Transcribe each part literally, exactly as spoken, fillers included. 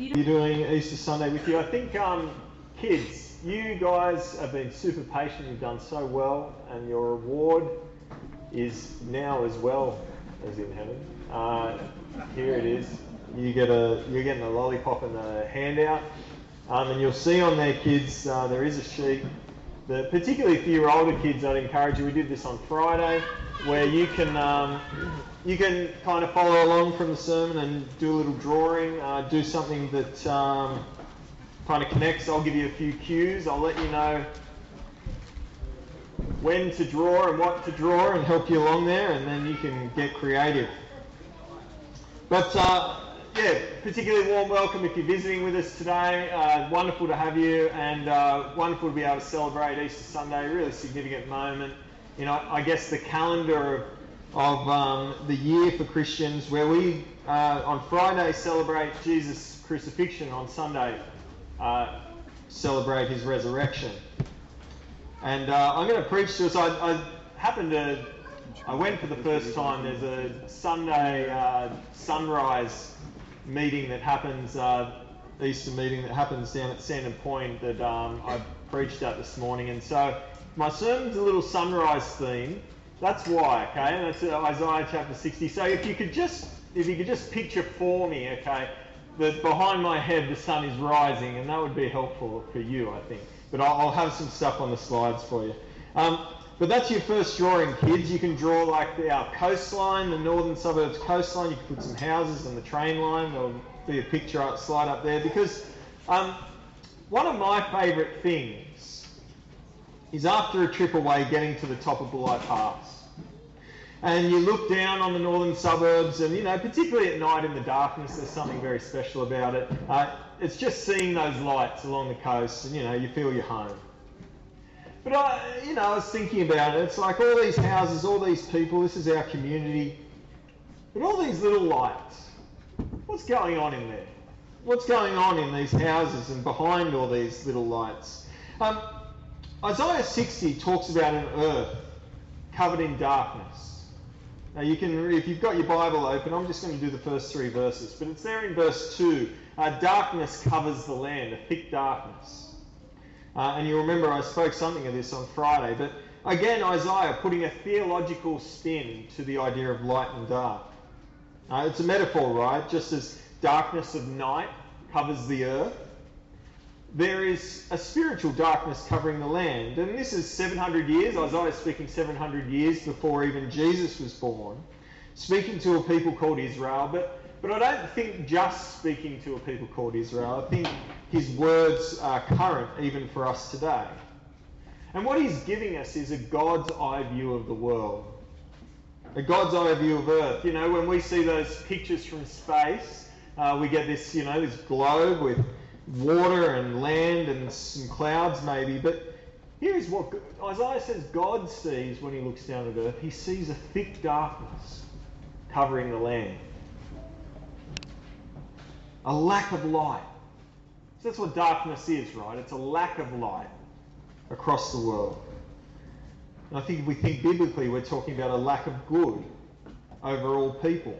You're doing Easter Sunday with you. I think, um, kids, you guys have been super patient. You've done so well, and your reward is now as well as in heaven. Uh, here it is. You get a, you're getting a lollipop and a handout, um, and you'll see on there, kids, uh, there is a sheet. That, particularly for your older kids, I'd encourage you. We did this on Friday, where you can um, you can kind of follow along from the sermon and do a little drawing, uh, do something that um, kind of connects. I'll give you a few cues. I'll let you know when to draw and what to draw and help you along there, and then you can get creative. But uh, yeah, particularly warm welcome if you're visiting with us today. Uh, wonderful to have you, and uh, wonderful to be able to celebrate Easter Sunday. Really significant moment. You know, I guess the calendar of, of um, the year for Christians, where we uh, on Friday celebrate Jesus' crucifixion, on Sunday uh, celebrate his resurrection. And uh, I'm going to preach to us. I, I happened to, I went for the first time. There's a Sunday uh, sunrise meeting that happens, uh, Easter meeting that happens down at Sandon Point that um, I preached at this morning. And so my sermon's a little sunrise theme. That's why, okay? And that's Isaiah chapter sixty. So if you could just, if you could just picture for me, okay, that behind my head the sun is rising, and that would be helpful for you, I think. But I'll, I'll have some stuff on the slides for you. Um, but that's your first drawing, kids. You can draw like the, our coastline, the northern suburbs coastline. You can put some houses and the train line. There'll be a picture up, slide up there. Because um, one of my favourite things is after a trip away, getting to the top of Bulli Pass. And you look down on the northern suburbs, and you know, particularly at night in the darkness, there's something very special about it. Uh, it's just seeing those lights along the coast, and you know, you feel you're home. But I, you know, I was thinking about it. It's like all these houses, all these people. This is our community. But all these little lights. What's going on in there? What's going on in these houses and behind all these little lights? Um, Isaiah sixty talks about an earth covered in darkness. Now you can, if you've got your Bible open, I'm just going to do the first three verses. But it's there in verse two. Uh, darkness covers the land, a thick darkness. Uh, and you remember I spoke something of this on Friday, but again, Isaiah putting a theological spin to the idea of light and dark. Uh, it's a metaphor, right? Just as darkness of night covers the earth, there is a spiritual darkness covering the land. And this is seven hundred years, Isaiah is speaking seven hundred years before even Jesus was born, speaking to a people called Israel, but But I don't think just speaking to a people called Israel. I think his words are current even for us today. And what he's giving us is a God's eye view of the world. A God's eye view of Earth. You know, when we see those pictures from space, uh, we get this, you know, this globe with water and land and some clouds maybe. But here is what Isaiah says God sees when he looks down at Earth. He sees a thick darkness covering the land. A lack of light. So that's what darkness is, right? It's a lack of light across the world. And I think if we think biblically, we're talking about a lack of good over all people.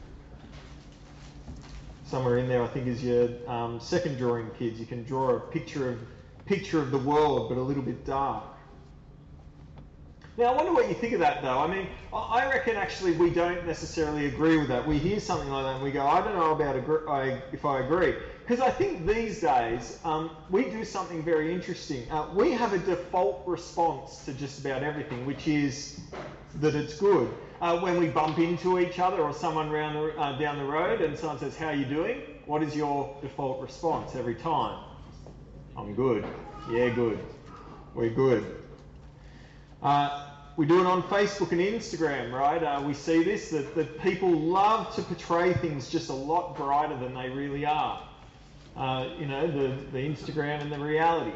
Somewhere in there, I think, is your um, second drawing, kids. You can draw a picture of picture of the world, but a little bit dark. Now, I wonder what you think of that, though. I mean, I reckon actually we don't necessarily agree with that. We hear something like that and we go, I don't know about agree- I, if I agree. Because I think these days um, we do something very interesting. Uh, we have a default response to just about everything, which is that it's good. Uh, when we bump into each other or someone around the, uh, down the road and someone says, how are you doing? What is your default response every time? I'm good. Yeah, good. We're good. Uh, we do it on Facebook and Instagram, right? Uh, we see this, that, that people love to portray things just a lot brighter than they really are. Uh, you know, the, the Instagram and the reality.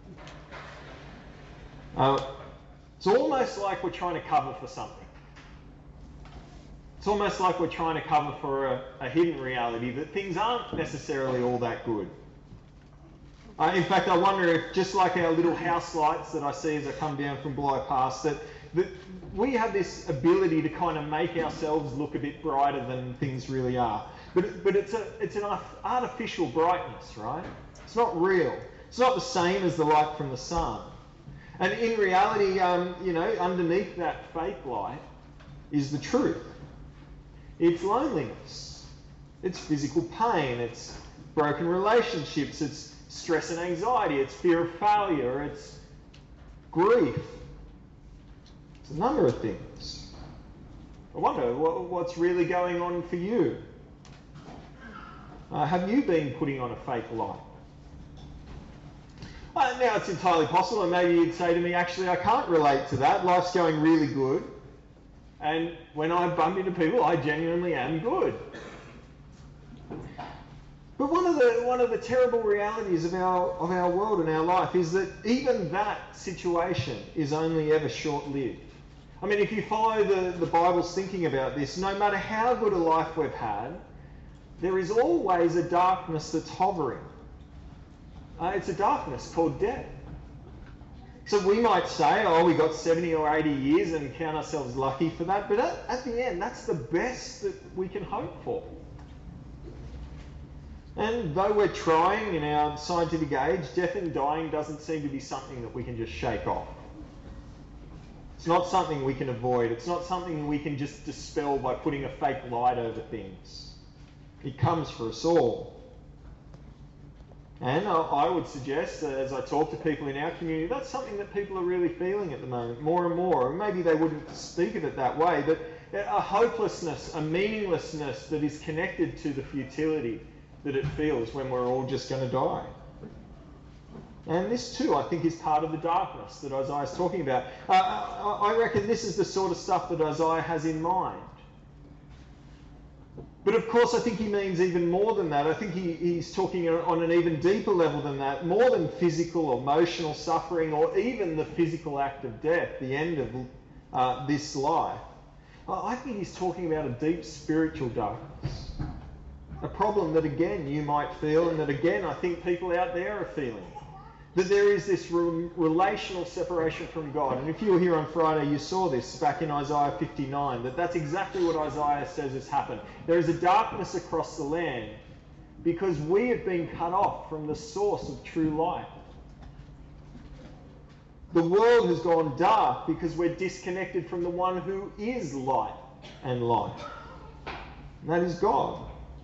Uh, it's almost like we're trying to cover for something. It's almost like we're trying to cover for a, a hidden reality that things aren't necessarily all that good. Uh, in fact, I wonder if, just like our little house lights that I see as I come down from Bulli Pass, that, that we have this ability to kind of make ourselves look a bit brighter than things really are. But, but it's, a, it's an artificial brightness, right? It's not real. It's not the same as the light from the sun. And in reality, um, you know, underneath that fake light is the truth. It's loneliness. It's physical pain. It's broken relationships. It's stress and anxiety. It's fear of failure. It's grief. It's a number of things. I wonder what, what's really going on for you. Uh, have you been putting on a fake light? Uh, now it's entirely possible, and maybe you'd say to me, actually, I can't relate to that. Life's going really good. And when I bump into people, I genuinely am good. But one of the one of the terrible realities of our of our world and our life is that even that situation is only ever short-lived. I mean, if you follow the, the Bible's thinking about this, no matter how good a life we've had, there is always a darkness that's hovering. Uh, it's a darkness called death. So we might say, oh, we got seventy or eighty years and count ourselves lucky for that. But at, at the end, that's the best that we can hope for. And though we're trying in our scientific age, death and dying doesn't seem to be something that we can just shake off. It's not something we can avoid. It's not something we can just dispel by putting a fake light over things. It comes for us all. And I would suggest, as I talk to people in our community, that's something that people are really feeling at the moment, more and more. Maybe they wouldn't speak of it that way, but a hopelessness, a meaninglessness that is connected to the futility that it feels when we're all just going to die. And this too, I think, is part of the darkness that Isaiah's talking about. Uh, I reckon this is the sort of stuff that Isaiah has in mind. But of course, I think he means even more than that. I think he, he's talking on an even deeper level than that, more than physical or emotional suffering or even the physical act of death, the end of uh, this life. I think he's talking about a deep spiritual darkness, a problem that, again, you might feel and that, again, I think people out there are feeling. That there is this re- relational separation from God. And if you were here on Friday, you saw this back in Isaiah fifty-nine, that that's exactly what Isaiah says has happened. There is a darkness across the land because we have been cut off from the source of true light. The world has gone dark because we're disconnected from the one who is light and life. And that is God.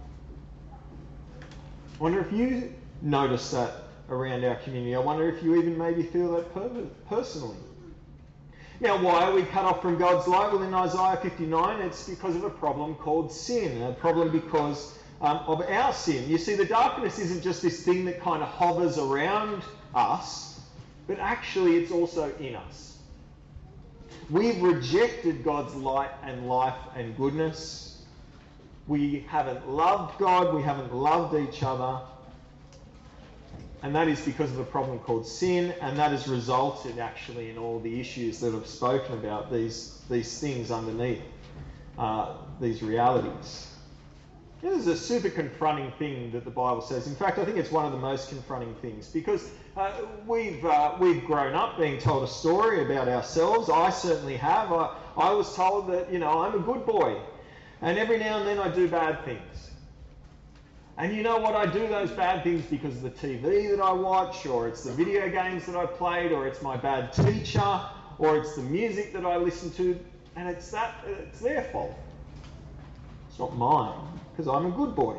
I wonder if you notice that around our community. I wonder if you even maybe feel that per- personally. Now, why are we cut off from God's light? Well, in Isaiah fifty-nine, it's because of a problem called sin, a problem because um, of our sin. You see, the darkness isn't just this thing that kind of hovers around us, but actually it's also in us. We've rejected God's light and life and goodness. We haven't loved God, we haven't loved each other. And that is because of a problem called sin, and that has resulted actually in all the issues that I've spoken about, these, these things underneath, uh, these realities. This is a super confronting thing that the Bible says. In fact, I think it's one of the most confronting things because uh, we've, uh, we've grown up being told a story about ourselves. I certainly have. I, I was told that, you know, I'm a good boy, and every now and then I do bad things. And you know what? I do those bad things because of the T V that I watch, or it's the video games that I played, or it's my bad teacher, or it's the music that I listen to, and it's that it's their fault. It's not mine, because I'm a good boy.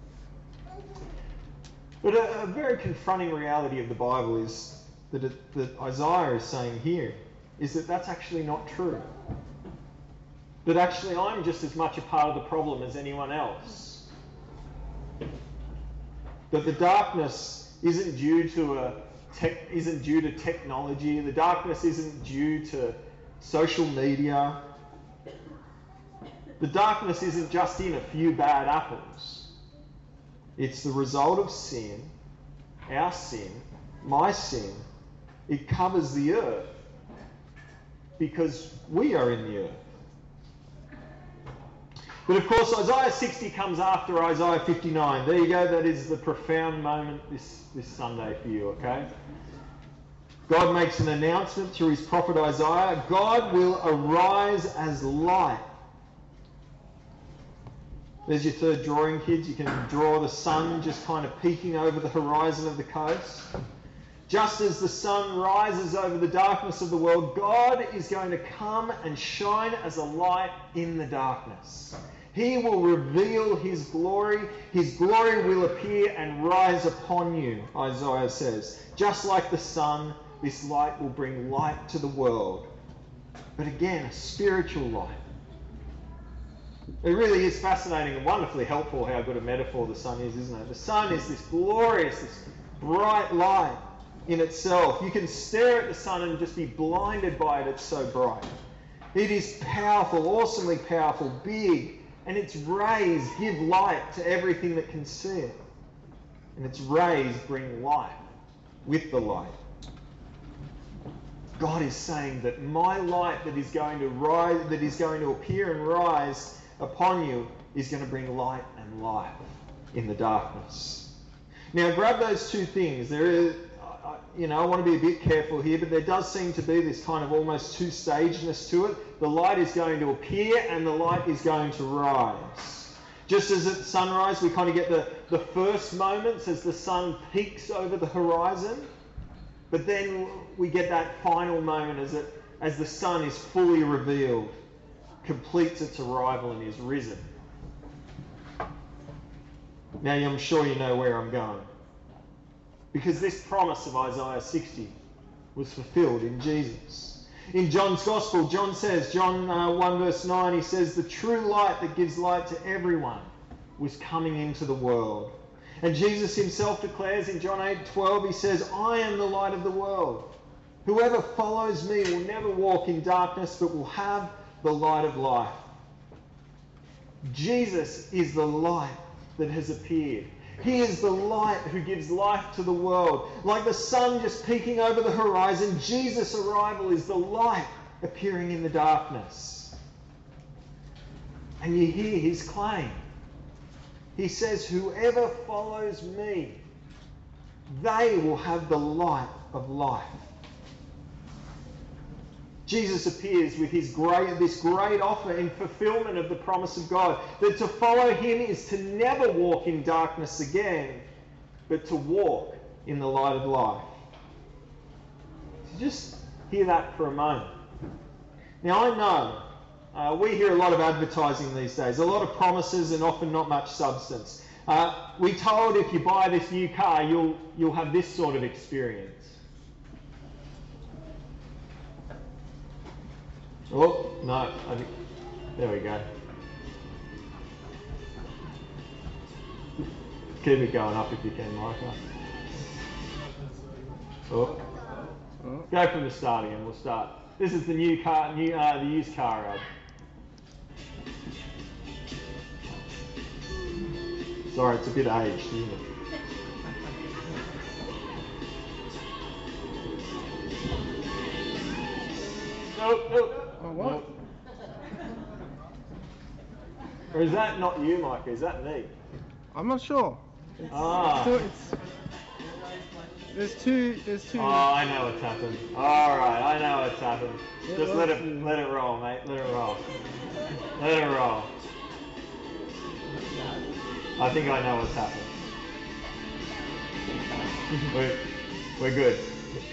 But a, a very confronting reality of the Bible is that, it, that Isaiah is saying here is that that's actually not true. That actually I'm just as much a part of the problem as anyone else. That the darkness isn't due to a tech, isn't due to technology. The darkness isn't due to social media. The darkness isn't just in a few bad apples. It's the result of sin, our sin, my sin. It covers the earth because we are in the earth. But of course, Isaiah sixty comes after Isaiah fifty-nine. There you go. That is the profound moment this, this Sunday for you, okay? God makes an announcement through his prophet Isaiah. God will arise as light. There's your third drawing, kids. You can draw the sun just kind of peeking over the horizon of the coast. Just as the sun rises over the darkness of the world, God is going to come and shine as a light in the darkness. He will reveal his glory. His glory will appear and rise upon you, Isaiah says. Just like the sun, this light will bring light to the world. But again, a spiritual light. It really is fascinating and wonderfully helpful how good a metaphor the sun is, isn't it? The sun is this glorious, this bright light in itself. You can stare at the sun and just be blinded by it. It's so bright. It is powerful, awesomely powerful, big, and its rays give light to everything that can see it. And its rays bring light with the light. God is saying that my light that is going to rise, that is going to appear and rise upon you is going to bring light and life in the darkness. Now grab those two things. There is, you know, I want to be a bit careful here, but there does seem to be this kind of almost two-stagedness to it. The light is going to appear and the light is going to rise. Just as at sunrise, we kind of get the, the first moments as the sun peaks over the horizon, but then we get that final moment as, it, as the sun is fully revealed, completes its arrival and is risen. Now I'm sure you know where I'm going. Because this promise of Isaiah sixty was fulfilled in Jesus. In John's Gospel, John says, John uh, one verse nine, he says, the true light that gives light to everyone was coming into the world. And Jesus himself declares in John eight twelve, he says, I am the light of the world. Whoever follows me will never walk in darkness, but will have the light of life. Jesus is the light that has appeared. He is the light who gives life to the world. Like the sun just peeking over the horizon, Jesus' arrival is the light appearing in the darkness. And you hear his claim. He says, whoever follows me, they will have the light of life. Jesus appears with his great, this great offer in fulfillment of the promise of God, that to follow him is to never walk in darkness again, but to walk in the light of life. So just hear that for a moment. Now I know uh, we hear a lot of advertising these days, a lot of promises and often not much substance. Uh, we're told if you buy this new car, you'll, you'll have this sort of experience. Oh, no, I think, there we go. Keep it going up if you can, Micah. Oh. Go from the start again, we'll start. This is the new car, new, uh, the used car ad. Sorry, it's a bit aged, isn't it? Nope, nope. Oh, what? Nope. Or is that not you, Micah? Is that me? I'm not sure. It's, Ah. It's, it's, there's two. There's two. Oh, I know what's happened. All right, I know what's happened. It Just let it, was- let it roll, mate. Let it roll. Let it roll. I think I know what's happened. We're, we're good.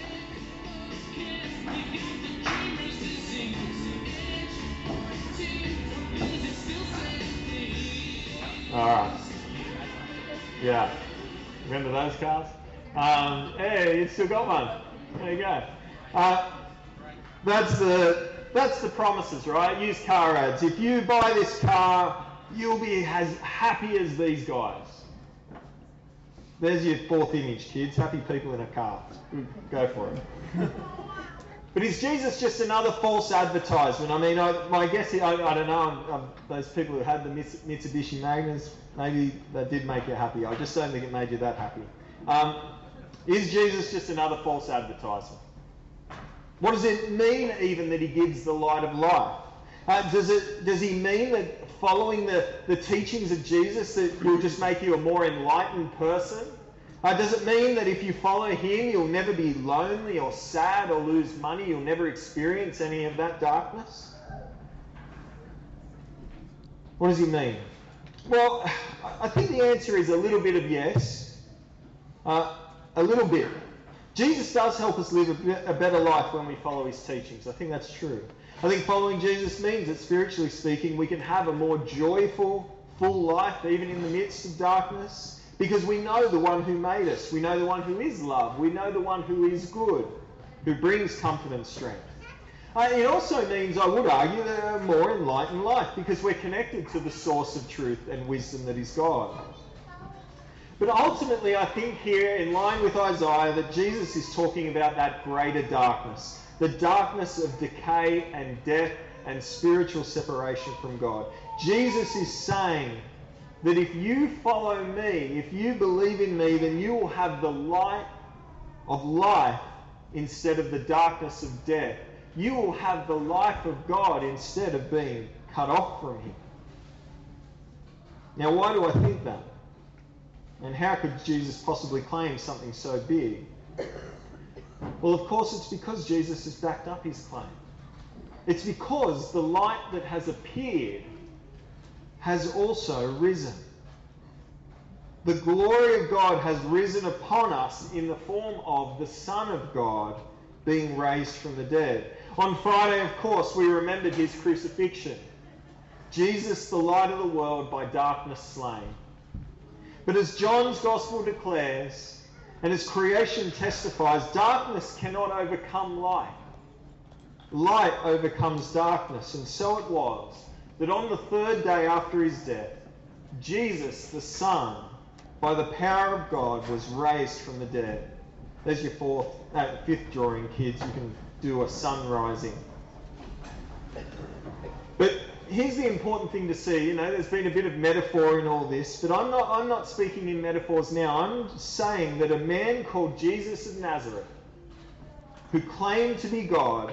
Alright. Yeah. Remember those cars? Um, hey, you still got one. There you go. Uh, that's the that's the promises, right? Used car ads. If you buy this car, you'll be as happy as these guys. There's your fourth image, kids. Happy people in a car. Go for it. But is Jesus just another false advertisement? I mean, I, my guess is, I, I don't know, I'm, I'm, those people who had the Mitsubishi Magnas, maybe that did make you happy. I just don't think it made you that happy. Um, is Jesus just another false advertisement? What does it mean even that he gives the light of life? Uh, does it? Does he mean that following the, the teachings of Jesus that will just make you a more enlightened person? Uh, does it mean that if you follow him, you'll never be lonely or sad or lose money? You'll never experience any of that darkness? What does he mean? Well, I think the answer is a little bit of yes. Uh, a little bit. Jesus does help us live a, bit, a better life when we follow his teachings. I think that's true. I think following Jesus means that, spiritually speaking, we can have a more joyful, full life even in the midst of darkness, because we know the one who made us. We know the one who is love. We know the one who is good, who brings comfort and strength. Uh, it also means, I would argue, that a more enlightened life, because we're connected to the source of truth and wisdom that is God. But ultimately, I think here, in line with Isaiah, that Jesus is talking about that greater darkness, the darkness of decay and death and spiritual separation from God. Jesus is saying that if you follow me, if you believe in me, then you will have the light of life instead of the darkness of death. You will have the life of God instead of being cut off from him. Now, why do I think that? And how could Jesus possibly claim something so big? Well, of course, it's because Jesus has backed up his claim. It's because the light that has appeared has also risen. The glory of God has risen upon us in the form of the Son of God being raised from the dead. On Friday, of course, we remembered his crucifixion. Jesus, the light of the world, by darkness slain. But as John's Gospel declares, and as creation testifies, darkness cannot overcome light. Light overcomes darkness. And so it was that on the third day after his death, Jesus, the Son, by the power of God, was raised from the dead. There's your fourth, uh, fifth drawing, kids. You can do a sun rising. But here's the important thing to see. You know, there's been a bit of metaphor in all this, but I'm not, I'm not speaking in metaphors now. I'm saying that a man called Jesus of Nazareth, who claimed to be God,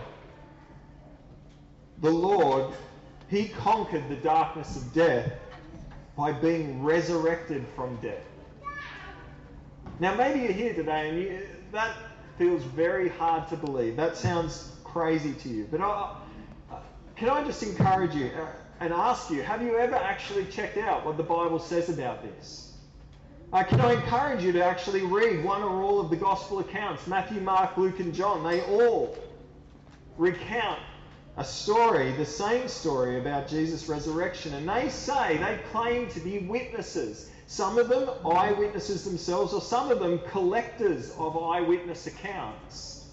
the Lord, he conquered the darkness of death by being resurrected from death. Now, maybe you're here today and you, that feels very hard to believe. That sounds crazy to you. But I, can I just encourage you and ask you, have you ever actually checked out what the Bible says about this? Uh, can I encourage you to actually read one or all of the Gospel accounts? Matthew, Mark, Luke and John, they all recount a story, the same story about Jesus' resurrection. And they say, they claim to be witnesses. Some of them eyewitnesses themselves, or some of them collectors of eyewitness accounts,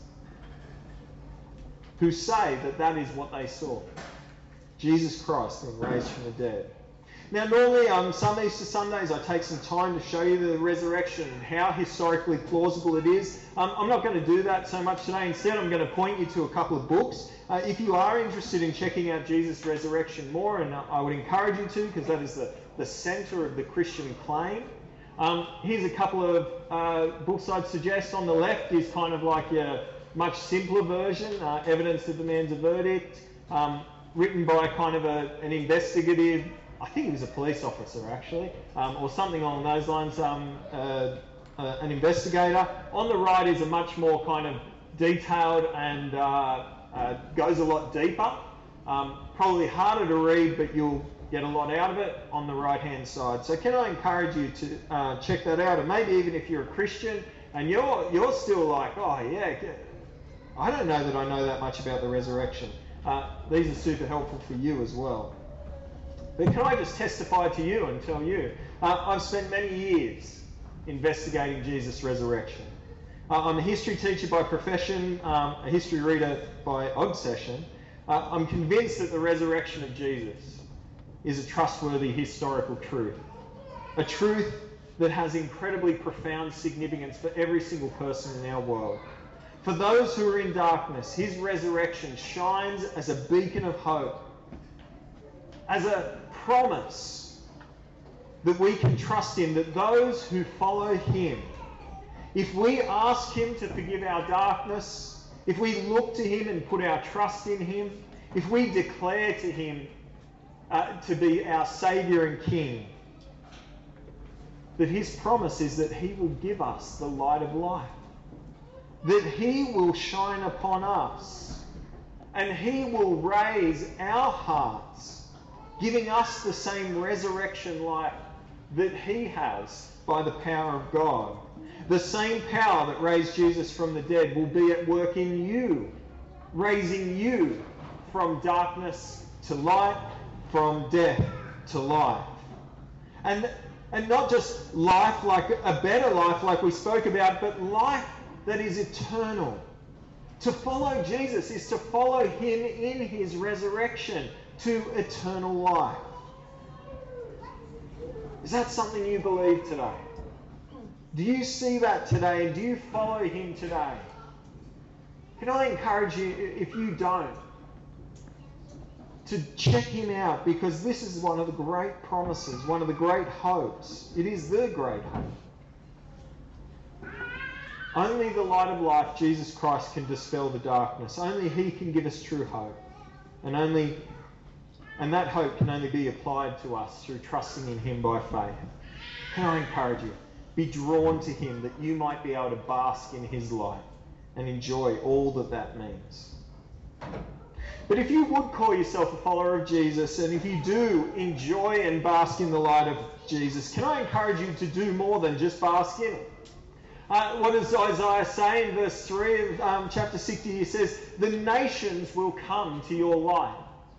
who say that that is what they saw. Jesus Christ being raised from the dead. Now, normally on some Easter Sundays, I take some time to show you the resurrection and how historically plausible it is. Um, I'm not going to do that so much today. Instead, I'm going to point you to a couple of books. Uh, if you are interested in checking out Jesus' resurrection more, and I would encourage you to, because that is the, the centre of the Christian claim. Um, here's a couple of uh, books I'd suggest. On the left is kind of like your much simpler version, uh, Evidence that Demands a Verdict, um, written by kind of a, an investigative, I think he was a police officer actually, um, or something along those lines, um, uh, uh, an investigator. On the right is a much more kind of detailed and uh, uh, goes a lot deeper. Um, probably harder to read, but you'll get a lot out of it on the right-hand side. So can I encourage you to uh, check that out? And maybe even if you're a Christian and you're you're still like, oh yeah, I don't know that I know that much about the resurrection. Uh, these are super helpful for you as well. But can I just testify to you and tell you, uh, I've spent many years investigating Jesus' resurrection. Uh, I'm a history teacher by profession, um, a history reader by obsession. Uh, I'm convinced that the resurrection of Jesus is a trustworthy historical truth. A truth that has incredibly profound significance for every single person in our world. For those who are in darkness, his resurrection shines as a beacon of hope, as a promise that we can trust in, that those who follow him, if we ask him to forgive our darkness, if we look to him and put our trust in him, if we declare to him uh, to be our Saviour and King, that his promise is that he will give us the light of life, that he will shine upon us, and he will raise our hearts giving us the same resurrection life that he has by the power of God. The same power that raised Jesus from the dead will be at work in you, raising you from darkness to light, from death to life. And, and not just life, like a better life like we spoke about, but life that is eternal. To follow Jesus is to follow him in his resurrection to eternal life. Is that something you believe today? Do you see that today, and do you follow him today? Can I encourage you, if you don't, to check him out, because this is one of the great promises, one of the great hopes. It is the great hope. Only the light of life, Jesus Christ, can dispel the darkness. Only he can give us true hope. And only and that hope can only be applied to us through trusting in him by faith. Can I encourage you? Be drawn to him that you might be able to bask in his light and enjoy all that that means. But if you would call yourself a follower of Jesus, and if you do enjoy and bask in the light of Jesus, can I encourage you to do more than just bask in it? Uh, what does Isaiah say in verse three of um, chapter sixty? He says, the nations will come to your light.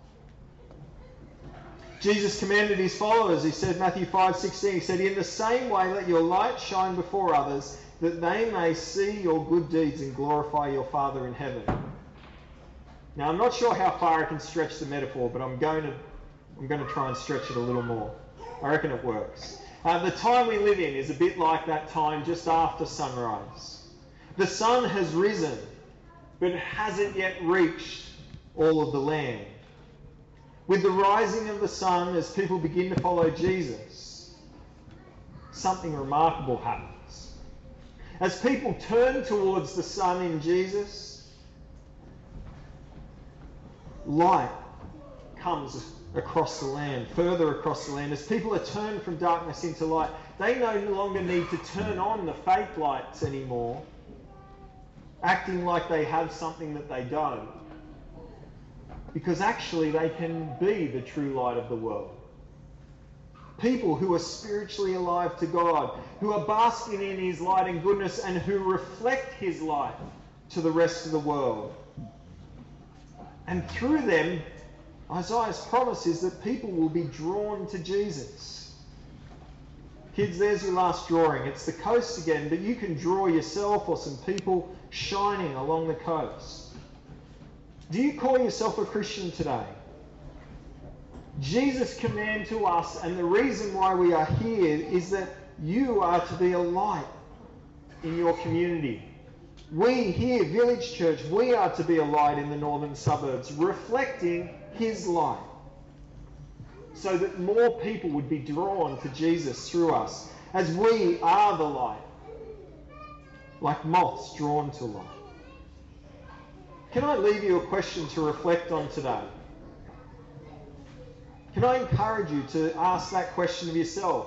Jesus commanded his followers, he said, Matthew five sixteen, he said, in the same way let your light shine before others, that they may see your good deeds and glorify your Father in heaven. Now, I'm not sure how far I can stretch the metaphor, but I'm going to, I'm going to try and stretch it a little more. I reckon it works. Uh, the time we live in is a bit like that time just after sunrise. The sun has risen, but it hasn't yet reached all of the land. With the rising of the sun, as people begin to follow Jesus, something remarkable happens. As people turn towards the sun in Jesus, light comes across the land, further across the land. As people are turned from darkness into light, they no longer need to turn on the fake lights anymore, acting like they have something that they don't. Because actually they can be the true light of the world. People who are spiritually alive to God, who are basking in his light and goodness, and who reflect his light to the rest of the world. And through them, Isaiah's promise is that people will be drawn to Jesus. Kids, there's your last drawing. It's the coast again, but you can draw yourself or some people shining along the coast. Do you call yourself a Christian today? Jesus' command to us, and the reason why we are here, is that you are to be a light in your community. We here, Village Church, we are to be a light in the northern suburbs, reflecting his light, so that more people would be drawn to Jesus through us, as we are the light, like moths drawn to light. Can I leave you a question to reflect on today? Can I encourage you to ask that question of yourself?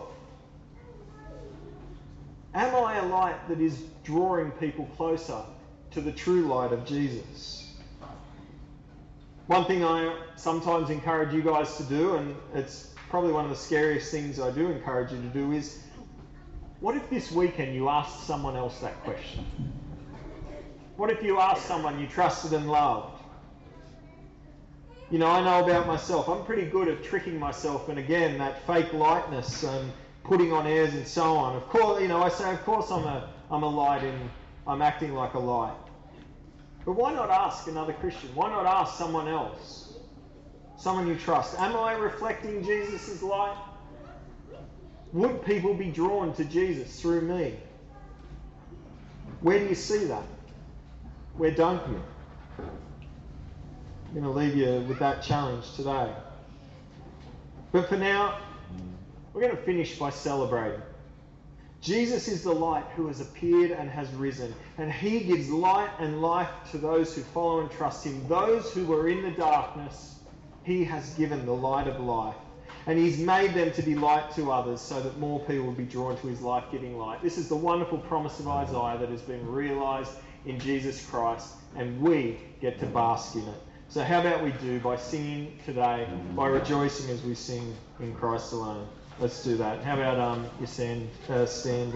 Am I a light that is drawing people closer to the true light of Jesus? One thing I sometimes encourage you guys to do, and it's probably one of the scariest things I do encourage you to do, is what if this weekend you asked someone else that question? What if you asked someone you trusted and loved? You know, I know about myself. I'm pretty good at tricking myself, and again, that fake lightness and putting on airs and so on. Of course, you know, I say, of course I'm a, I'm a light and I'm acting like a light. But why not ask another Christian? Why not ask someone else? Someone you trust. Am I reflecting Jesus' light? Would people be drawn to Jesus through me? Where do you see that? Where don't you? I'm going to leave you with that challenge today. But for now, we're going to finish by celebrating. Jesus is the light who has appeared and has risen, and he gives light and life to those who follow and trust him. Those who were in the darkness, he has given the light of life, and he's made them to be light to others so that more people will be drawn to his life-giving light. This is the wonderful promise of Isaiah that has been realised in Jesus Christ, and we get to bask in it. So how about we do by singing today, by rejoicing as we sing in Christ alone. Let's do that. How about um, you stand, uh, stand